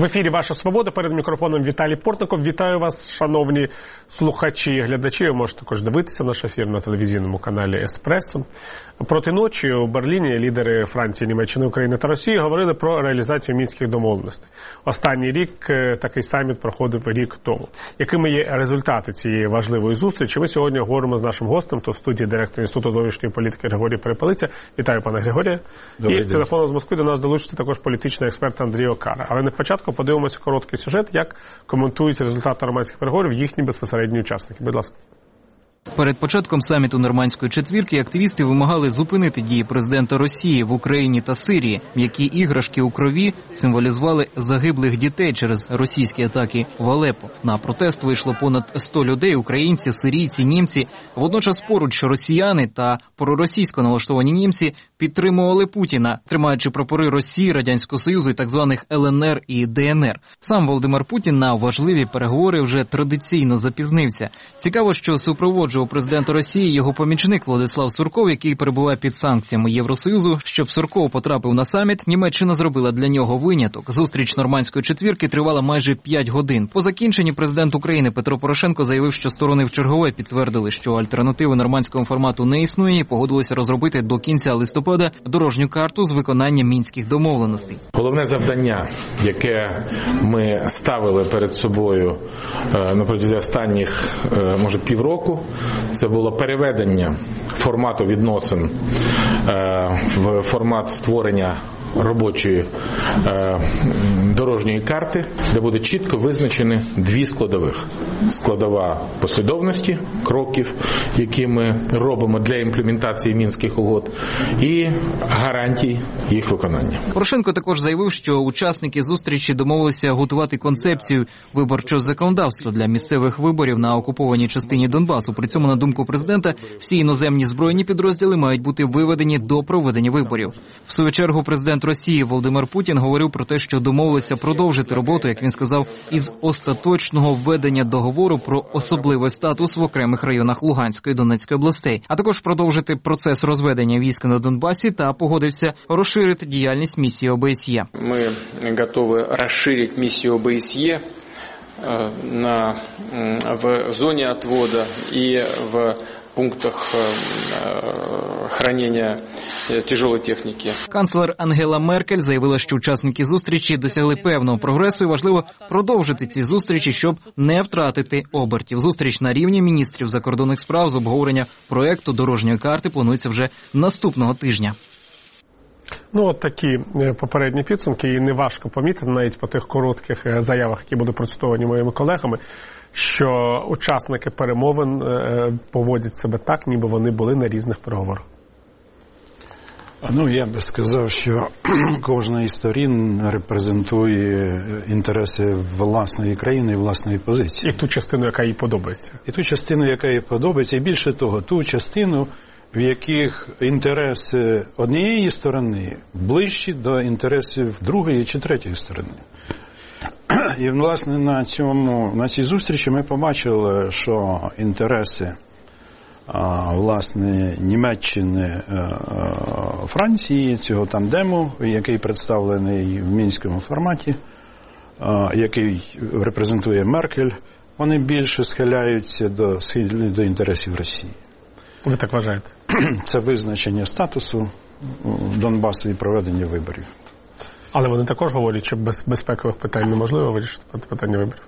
В ефірі «Ваша свобода», перед мікрофоном Віталій Портников. Вітаю вас, шановні слухачі і глядачі. Ви можете також дивитися наш ефір на телевізійному каналі «Еспресо». Проти ночі у Берліні лідери Франції, Німеччини, України та Росії говорили про реалізацію мінських домовленостей. Останній рік такий саміт проходив рік тому. Якими є результати цієї важливої зустрічі? Ми сьогодні говоримо з нашим гостем, то в студії директор Інституту зовнішньої політики Григорій Перепелиця. Вітаю, пане Григорія. І телефоном з Москви до нас долучиться також політичний експерт Андрій Окара. Але на початку подивимося короткий сюжет, як коментують результати нормандських переговорів їхні безпосередні учасники. Будь ласка. Перед початком саміту Нормандської четвірки активісти вимагали зупинити дії президента Росії в Україні та Сирії, м'які іграшки у крові символізували загиблих дітей через російські атаки в Алеппо. На протест вийшло понад 100 людей – українці, сирійці, німці. Водночас поруч росіяни та проросійсько налаштовані німці підтримували Путіна, тримаючи прапори Росії, Радянського Союзу і так званих ЛНР і ДНР. Сам Володимир Путін на важливі переговори вже традиційно запізнився. Цікаво, що супроводжував президента Росії його помічник Владислав Сурков, який перебуває під санкціями Євросоюзу. Щоб Сурков потрапив на саміт, Німеччина зробила для нього виняток. Зустріч Нормандської четвірки тривала майже 5 годин. По закінченні президент України Петро Порошенко заявив, що сторони вчергове підтвердили, що альтернативи нормандського формату не існує і погодилися розробити до кінця листопада дорожню карту з виконанням мінських домовленостей. Головне завдання, яке ми ставили перед собою на протязі останніх, може, півроку, це було переведення формату відносин в формат створення робочої дорожньої карти, де буде чітко визначені дві складових. Складова послідовності кроків, які ми робимо для імплементації Мінських угод, і гарантій їх виконання. Порошенко також заявив, що учасники зустрічі домовилися готувати концепцію виборчого законодавства для місцевих виборів на окупованій частині Донбасу. При цьому, на думку президента, всі іноземні збройні підрозділи мають бути виведені до проведення виборів. В свою чергу президент Росії Володимир Путін говорив про те, що домовилися продовжити роботу, як він сказав, із остаточного введення договору про особливий статус в окремих районах Луганської і Донецької областей, а також продовжити процес розведення військ на Донбасі та погодився розширити діяльність місії ОБСЄ. Ми готові розширити місію ОБСЄ в зоні відводу і в пунктах хранення тяжелої техніки. Канцлер Ангела Меркель заявила, що учасники зустрічі досягли певного прогресу і важливо продовжити ці зустрічі, щоб не втратити обертів. Зустріч на рівні міністрів закордонних справ з обговорення проекту дорожньої карти планується вже наступного тижня. Ну, от такі попередні підсумки, і неважко помітити навіть по тих коротких заявах, які будуть процитовані моїми колегами, що учасники перемовин поводять себе так, ніби вони були на різних переговорах. Ну, я би сказав, що кожна із сторін репрезентує інтереси власної країни і власної позиції. І ту частину, яка їй подобається. І ту частину, яка їй подобається, і більше того, ту частину, в яких інтереси однієї сторони ближчі до інтересів другої чи третьої сторони. І, власне, на цій зустрічі ми побачили, що інтереси власне Німеччини, Франції, цього тандему, який представлений в мінському форматі, який репрезентує Меркель, вони більше схиляються до інтересів Росії. Ви так вважаєте? Це визначення статусу Донбасу і проведення виборів. Але вони також говорять, що без безпекових питань неможливо вирішити питання виборів.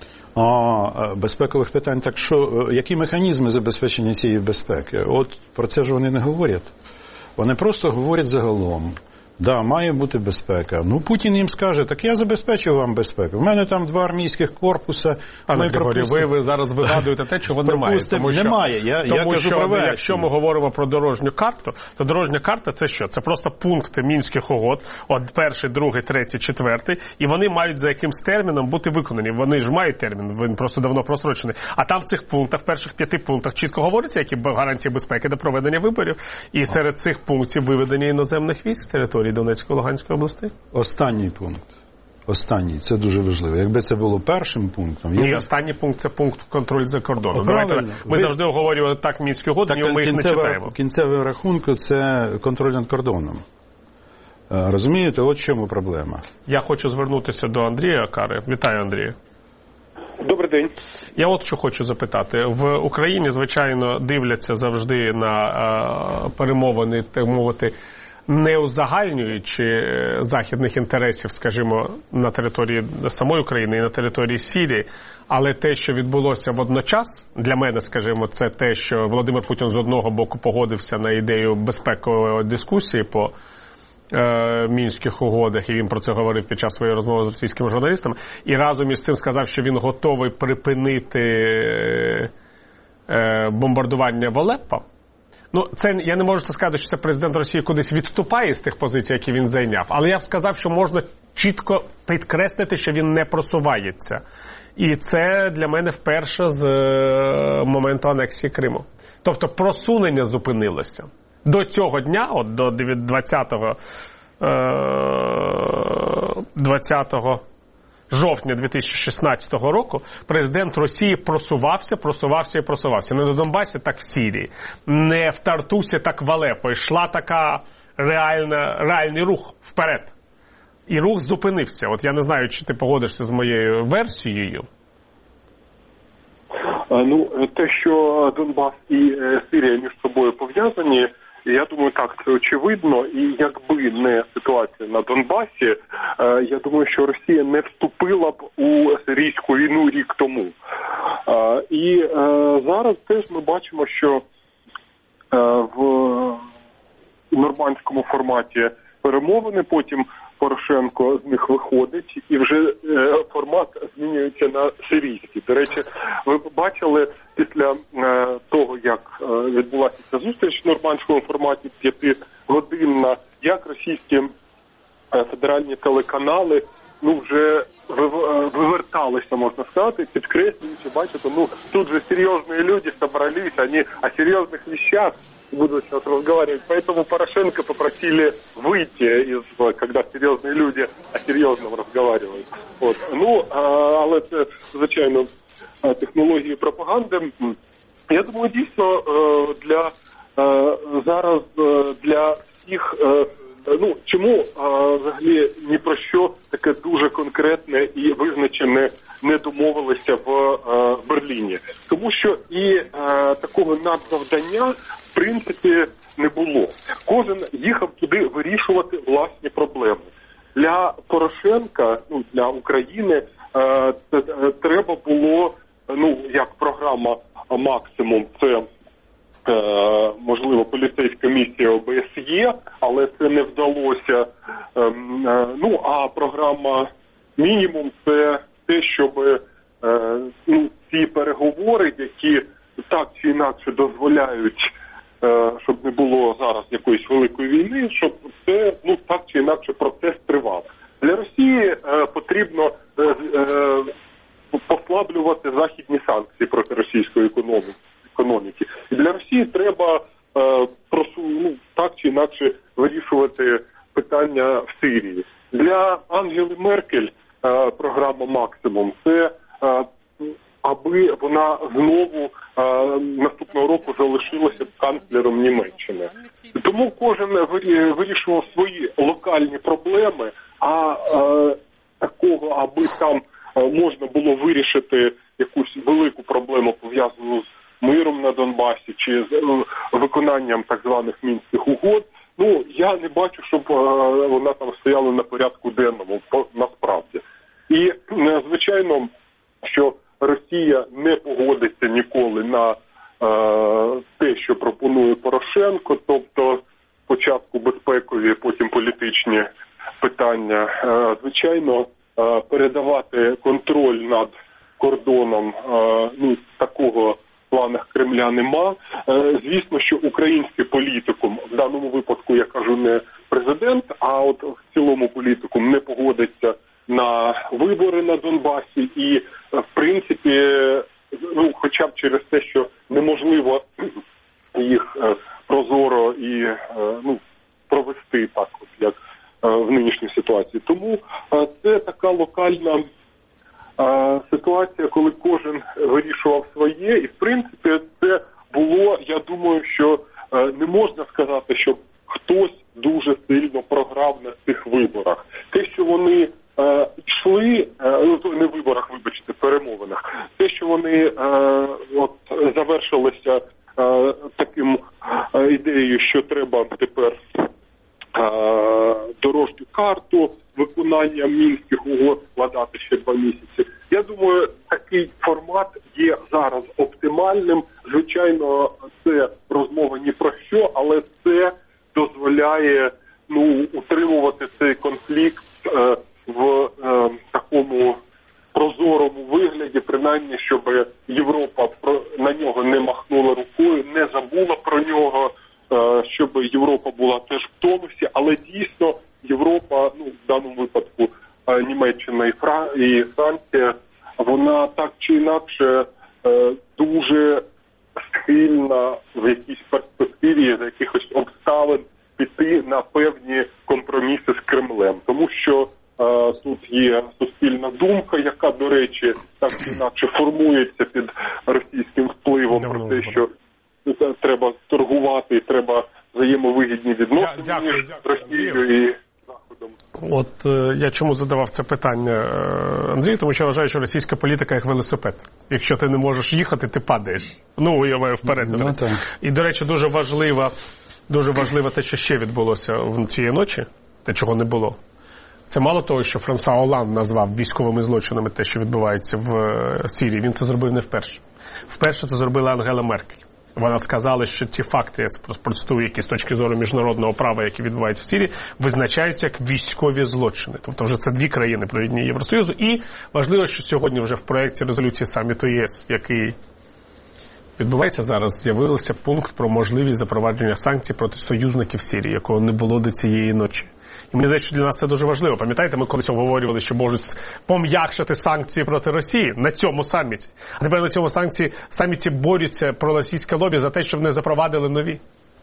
Безпекових питань, так що, які механізми забезпечення цієї безпеки? От про це ж вони не говорять. Вони просто говорять загалом. Да, має бути безпека. Ну, Путін їм скаже, так я забезпечу вам безпеку. В мене там 2 армійських корпуса. Пане Григорію, ви зараз вигадуєте те, чого немає. Тому що, немає. Я кажу про версію. Якщо ми говоримо про дорожню карту, то дорожня карта – це що? Це просто пункти Мінських угод, от 1, 2, 3, 4, і вони мають за якимсь терміном бути виконані. Вони ж мають термін, він просто давно просрочений. А там в цих пунктах, в перших 5 пунктах чітко говориться, які гарантії безпеки до проведення виборів. І серед цих пунктів виведення іноземних військ з території Донецької, Луганської областей? Останній пункт. Останній. Це дуже важливо. Якби це було першим пунктом... Ні, останній пункт – це пункт контролю за кордоном. Ми завжди обговорювали так Мінські угоди, ми їх не читаємо. В кінцевому рахунку це контроль над кордоном. Розумієте, от в чому проблема. Я хочу звернутися до Андрія Кари. Вітаю, Андрію. Добрий день. Я от що хочу запитати. В Україні, звичайно, дивляться завжди на перемовини, так мовити, не узагальнюючи західних інтересів, скажімо, на території самої України і на території Сирії, але те, що відбулося водночас, для мене, скажімо, це те, що Володимир Путін з одного боку погодився на ідею безпекової дискусії по Мінських угодах, і він про це говорив під час своєї розмови з російськими журналістами, і разом із цим сказав, що він готовий припинити бомбардування в Алеппо. Ну, це, я не можу сказати, що це президент Росії кудись відступає з тих позицій, які він зайняв, але я б сказав, що можна чітко підкреслити, що він не просувається. І це для мене вперше з моменту анексії Криму. Тобто просунення зупинилося. До цього дня, от до 20 жовтня 2016 року, президент Росії просувався. Не на Донбасі, так в Сирії. Не в Тартусі, так в Алеппо. Йшла така реальний рух вперед. І рух зупинився. От я не знаю, чи ти погодишся з моєю версією. Ну, те, що Донбас і Сирія між собою пов'язані, я думаю, так, це очевидно. І якби не ситуація на Донбасі, я думаю, що Росія не вступила б у сирійську війну рік тому. І зараз теж ми бачимо, що в нормандському форматі перемовини, потім Порошенко з них виходить, і вже формат змінюється на сирійський. До речі, ви побачили після того, як відбулася ця зустріч в нормандському форматі 5-годинна, як російські федеральні телеканали вже виверталися, можна сказати, підкреслюючи, бачите, тут же серьезные люди собрались, они о серьезных вещах будут сейчас разговаривать. Поэтому Порошенко попросили выйти, когда серьезные люди о серьезном разговаривают. От. Але це, звичайно, технології пропаганди. Я думаю, дійсно, зараз для всіх, чому взагалі ні про що таке дуже конкретне і визначене не домовилися в Берліні? Тому що і такого надзавдання в принципі не було. Кожен їхав туди вирішувати власні проблеми. Для Порошенка, для України треба було, як програма «Максимум», це можливо, поліцейська місія ОБСЄ, але це не вдалося. А програма «Мінімум» – це те, щоб ці переговори, які так чи інакше дозволяють, щоб не було зараз якоїсь великої війни, щоб це, так чи інакше процес тривав. Для Росії потрібно послаблювати західні санкції проти російської економіки. І для Росії треба так чи інакше вирішувати питання в Сирії. Для Ангели Меркель програма «Максимум» – це аби вона знову наступного року залишилася канцлером Німеччини. Тому кожен вирішував свої локальні проблеми, а такого, аби там можна було вирішити якусь велику проблему, пов'язану з миром на Донбасі чи з виконанням так званих Мінських угод, я не бачу, щоб вона там стояла на порядку денному, насправді. І, звичайно, що Росія не погодиться ніколи на те, що пропонує Порошенко, тобто спочатку безпекові, потім політичні питання. Звичайно, передавати контроль над кордоном такого в планах Кремля нема. Звісно, що український політикум, в даному випадку я кажу не президент, а от в цілому політикум не погодиться на вибори на Донбасі і, в принципі, хоча б через те, що неможливо їх прозоро і провести так, от як в нинішній ситуації. Тому це така локальна ситуація, коли кожен вирішував своє, і в принципі це було, я думаю, що не можна сказати, що хтось дуже сильно програв на цих виборах. Те, що вони йшли, не виборах, вибачте, перемовинах, те, що вони завершилися таким ідеєю, що треба тепер дорожню карту виконання Мінських угод складати ще 2 місяці. Я думаю, такий формат є зараз оптимальним. Звичайно, це розмова ні про що, але це дозволяє утримувати цей конфлікт в такому прозорому вигляді, принаймні, щоб Європа на нього не махнула рукою, не забула про нього, щоб Європа була теж в тонусі, але дійсно Європа, в даному випадку Німеччина і Франція, вона так чи інакше дуже схильна в якійсь перспективі за якихось обставин піти на певні компроміси з Кремлем. Тому що тут є суспільна думка, яка, до речі, так чи інакше формується під російським впливом про те, що треба торгувати і треба взаємовигідні відносини між Росією і Заходом. От я чому задавав це питання, Андрій, тому що я вважаю, що російська політика як велосипед. Якщо ти не можеш їхати, ти падаєш. Я маю вперед. І, до речі, дуже важливо те, що ще відбулося в цієї ночі, те, чого не було. Це мало того, що Франсуа Олланд назвав військовими злочинами те, що відбувається в Сирії. Він це зробив не вперше. Вперше це зробила Ангела Меркель. Вона сказала, що ці факти, я це процитую, які з точки зору міжнародного права, які відбуваються в Сирії, визначаються як військові злочини. Тобто вже це 2 країни провідні Євросоюзу. І важливо, що сьогодні вже в проєкті резолюції саміту ЄС, який відбувається зараз, з'явився пункт про можливість запровадження санкцій проти союзників Сирії, якого не було до цієї ночі. І мені здається, що для нас це дуже важливо. Пам'ятаєте, ми колись обговорювали, що можуть пом'якшити санкції проти Росії на цьому саміті. А тепер на цьому саміті борються проросійське лобі за те, щоб не запровадили нові.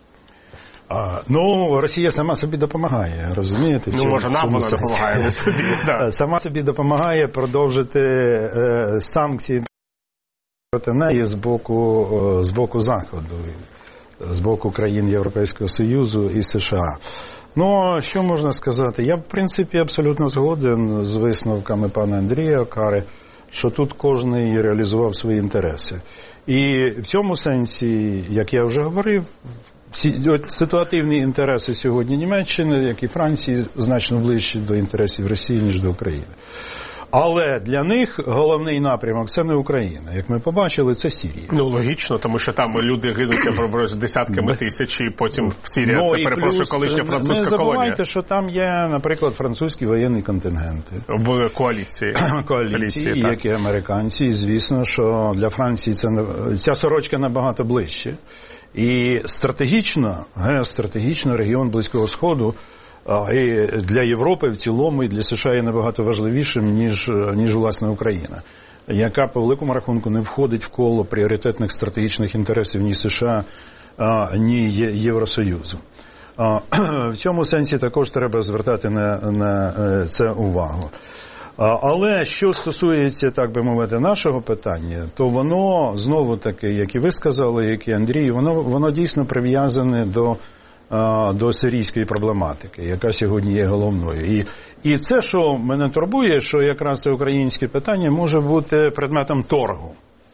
Росія сама собі допомагає, розумієте? Може, нам вона допомагає, не собі. Сама собі допомагає продовжити санкції проти неї з боку Заходу, з боку країн Європейського Союзу і США. Що можна сказати? Я, в принципі, абсолютно згоден з висновками пана Андрія Окари, що тут кожен реалізував свої інтереси. І в цьому сенсі, як я вже говорив, ситуативні інтереси сьогодні Німеччини, як і Франції, значно ближчі до інтересів Росії, ніж до України. Але для них головний напрямок – це не Україна. Як ми побачили, це Сирія. Логічно, тому що там люди гинуть десятками тисяч, і потім в Сирії, це, перепрошую, колишня французька колонія. Не забувайте, що там є, наприклад, французькі воєнні контингенти. В коаліції. Коаліції, як і американці. І, звісно, що для Франції ця сорочка набагато ближче. І геостратегічно регіон Близького Сходу і для Європи в цілому, і для США є набагато важливішим, ніж власне Україна, яка по великому рахунку не входить в коло пріоритетних стратегічних інтересів ні США, ні Євросоюзу. В цьому сенсі також треба звертати на це увагу. Але що стосується, так би мовити, нашого питання, то воно, знову-таки, як і ви сказали, як і Андрій, воно дійсно прив'язане до сирійської проблематики, яка сьогодні є головною. І це, що мене турбує, що якраз це українське питання може бути предметом торгу.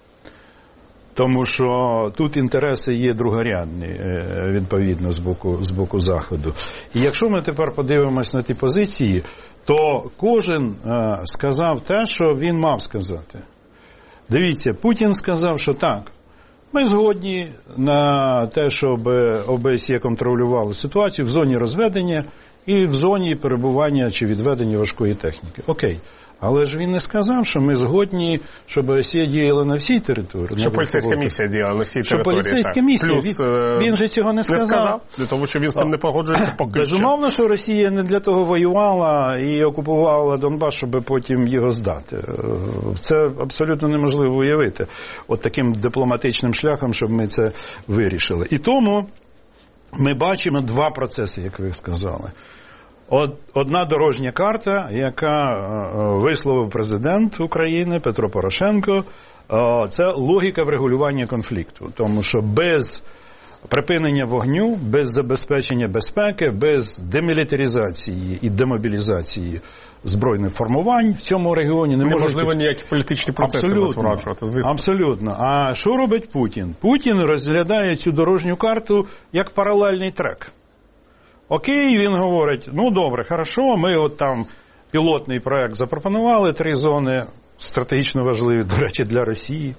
Тому що тут інтереси є другорядні, відповідно, з боку Заходу. І якщо ми тепер подивимось на ті позиції, то кожен сказав те, що він мав сказати. Дивіться, Путін сказав, що так, ми згодні на те, щоб ОБСЄ контролювало ситуацію в зоні розведення і в зоні перебування чи відведення важкої техніки. Окей. Але ж він не сказав, що ми згодні, щоб ОБСЄ діяла на всій території. Що поліцейська місія діяла на всій території. Що поліцейська місія. Він же цього не сказав. Для того, що він з цим не погоджується поки що. Безумовно, що Росія не для того воювала і окупувала Донбас, щоб потім його здати. Це абсолютно неможливо уявити. От таким дипломатичним шляхом, щоб ми це вирішили. І тому ми бачимо 2 процеси, як ви сказали. Одна дорожня карта, яка висловив президент України Петро Порошенко, це логіка врегулювання конфлікту. Тому що без припинення вогню, без забезпечення безпеки, без демілітаризації і демобілізації збройних формувань в цьому регіоні неможливо ніякі політичні процеси розворачувати. Абсолютно. А що робить Путін? Путін розглядає цю дорожню карту як паралельний трек. Окей, він говорить, ну добре, хорошо, ми от там пілотний проект запропонували, 3 зони стратегічно важливі, до речі, для Росії.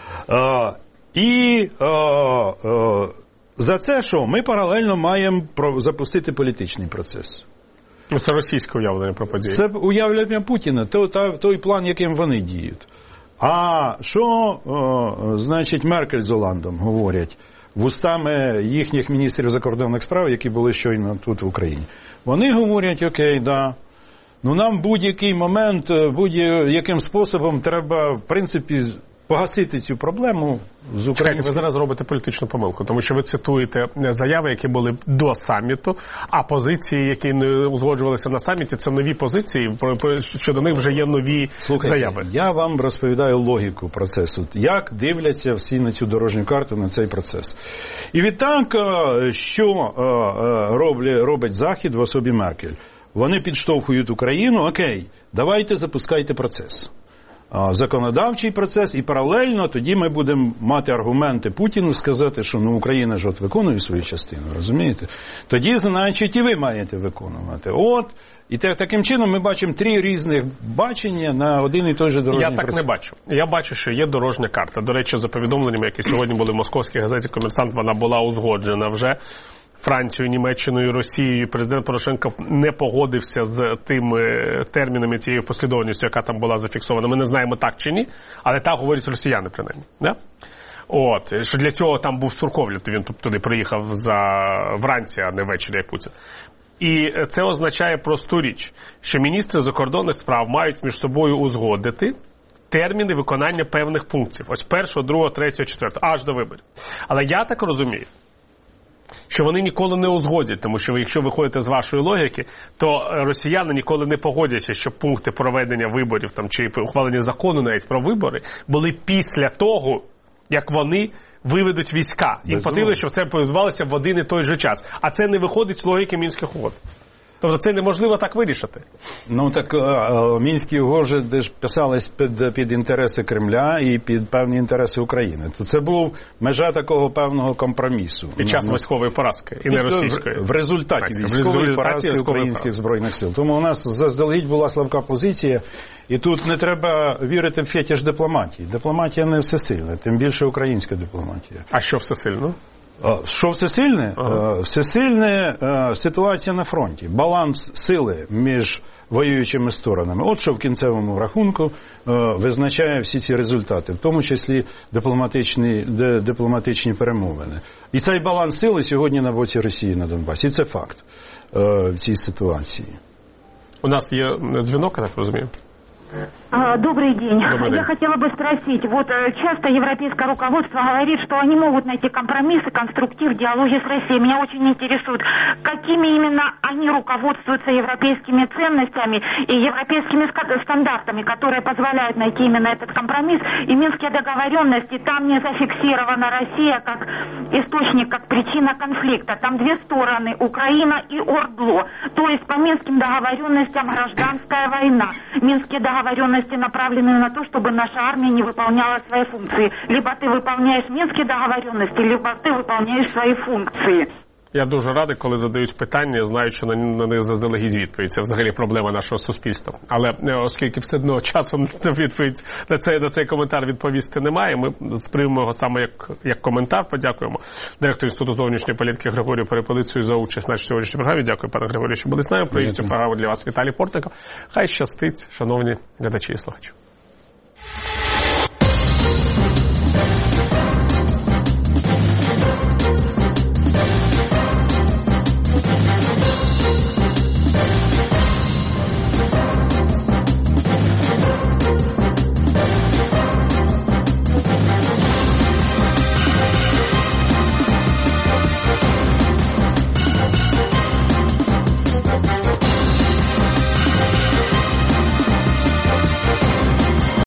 За це що? Ми паралельно маємо запустити політичний процес. Це російське уявлення про події. Це уявлення Путіна, той план, яким вони діють. А що, значить, Меркель з Оландом говорять вустами їхніх міністрів закордонних справ, які були щойно тут в Україні? Вони говорять, окей, да, ну нам будь-який момент, будь-яким способом треба, в принципі, погасити цю проблему з українським. Ви зараз робите політичну помилку, тому що ви цитуєте заяви, які були до саміту, а позиції, які не узгоджувалися на саміті, це нові позиції, щодо них вже є нові заяви. Я вам розповідаю логіку процесу, як дивляться всі на цю дорожню карту, на цей процес. І відтак, що робить Захід в особі Меркель? Вони підштовхують Україну, окей, давайте запускайте процес. Законодавчий процес, і паралельно тоді ми будемо мати аргументи Путіну сказати, що ну Україна ж от виконує свою частину, розумієте? Тоді, значить, і ви маєте виконувати. От, і таким чином ми бачимо 3 різних бачення на один і той же дорожній процес. Я так не бачу. Я бачу, що є дорожня карта. До речі, за повідомленнями, які сьогодні були в московській газеті «Комерсант», вона була узгоджена вже. Францією, Німеччиною, Росією. Президент Порошенко не погодився з тими термінами, тією послідовністю, яка там була зафіксована. Ми не знаємо, так чи ні, але так говорять росіяни, принаймні. Да? От, що для цього там був Сурковль, він туди приїхав вранці, а не ввечері, як Путін. І це означає просту річ, що міністри закордонних справ мають між собою узгодити терміни виконання певних пунктів. Ось 1, 2, 3, 4, аж до виборів. Але я так розумію, що вони ніколи не узгодять, тому що якщо ви ходите з вашої логіки, то росіяни ніколи не погодяться, що пункти проведення виборів там, чи ухвалення закону навіть про вибори були після того, як вони виведуть війська. Їм потрібно, щоб це відбувалося в один і той же час. А це не виходить з логіки Мінських угод. Тобто це неможливо так вирішити. Ну так Мінські угоди ж писались під інтереси Кремля і під певні інтереси України. То це був межа такого певного компромісу. Під час військової поразки і не російської. В результаті військової поразки українських збройних сил. Тому у нас заздалегідь була слабка позиція, і тут не треба вірити в фетиш дипломатії. Дипломатія не всесильна, тим більше українська дипломатія. А що всесильно? Що всесильне? Всесильне ситуація на фронті. Баланс сили між воюючими сторонами. От що в кінцевому рахунку визначає всі ці результати, в тому числі дипломатичні перемовини. І цей баланс сили сьогодні на боці Росії на Донбасі. І це факт в цій ситуації. У нас є дзвінок, я так розумію. Добрый день. Я хотела бы спросить, вот часто европейское руководство говорит, что они могут найти компромисс и конструктив в диалоге с Россией. Меня очень интересует, какими именно они руководствуются европейскими ценностями и европейскими стандартами, которые позволяют найти именно этот компромисс. И Минские договоренности, там не зафиксирована Россия как источник, как причина конфликта. Там 2 стороны, Украина и ОРДЛО. То есть по Минским договоренностям гражданская война. Минские договоренности направлены на то, чтобы наша армия не выполняла свои функции. Либо ты выполняешь Минские договоренности, либо ты выполняешь свои функции. Я дуже радий, коли задають питання, знаю, що на них заздалегідь відповідь. Це взагалі проблема нашого суспільства. Але оскільки все одно часу на відповідь на цей коментар відповісти немає, ми сприймемо його саме як коментар. Подякуємо директору Інституту зовнішньої політики Григорію Перепелицю за участь в нашій сьогоднішній програмі. Дякую, пане Григорію, що були з нами. Провів цю програму для вас Віталій Портников. Хай щастить, шановні глядачі і слухачі.